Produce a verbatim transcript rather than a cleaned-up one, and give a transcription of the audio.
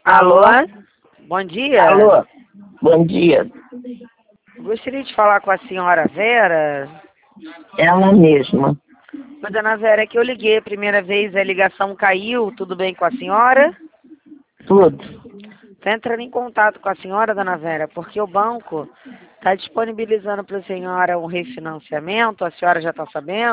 Alô? Bom dia. Alô? Bom dia. Gostaria de falar com a senhora Vera. Ela mesma. Oi, dona Vera, é que eu liguei a primeira vez, a ligação caiu, tudo bem com a senhora? Tudo. Estou entrando em contato com a senhora, dona Vera, porque o banco está disponibilizando para a senhora um refinanciamento, a senhora já está sabendo?